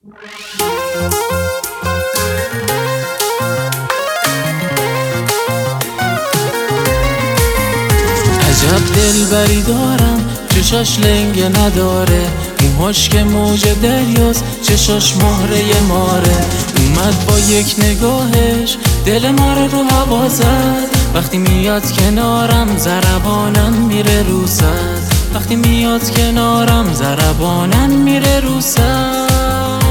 عجب دلبری دارم، چشاش لنگه نداره، موهاش که موج دریاست، چشاش مهره ماره. اومد با یک نگاهش دل ما رو هوا زد، وقتی میاد کنارم ضربانم میره رو سد، وقتی میاد کنارم ضربانم میره رو سد.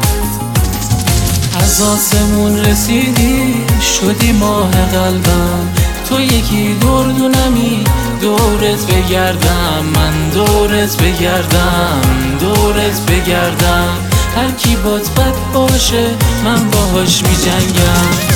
از آسمون رسیدی شدی ماه قلبم، تو یکی دردونمی دورت بگردم، من دورت بگردم، دورت بگردم. هر کی بات بد باشه من باهاش می جنگم.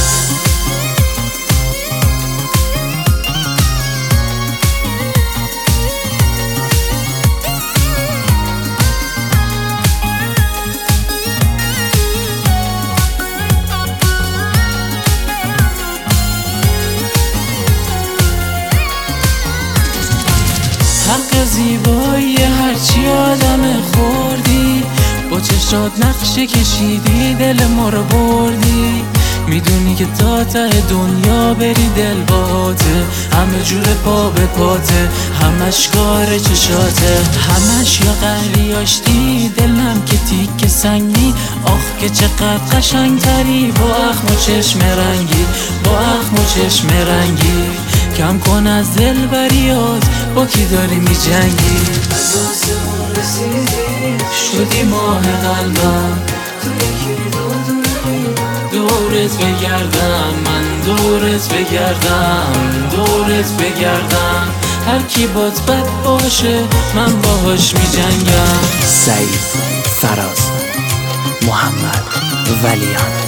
حق زیبایی هرچی آدم خوردی، با چشات نقشه کشیدی دل ما رو بردی. میدونی که تا ته دنیا بری دل باته، همه جور پا به پاته، همش کار چشاته، همش یا قهری آشتی دلم که تیک سنگی. آخ که چقدر قشنگ تری با اخم و چشم رنگی، با اخم و چشم رنگی. کم کن از دل بریات با کی داری می جنگی. از آسمون رسیدی شدی ماه قلبم، تو یکی دورت بگردم، من دورت بگردم، دورت بگردم. هر کی بات بد باشه من باهاش می جنگم. سعید، فراز، محمد، ولیان.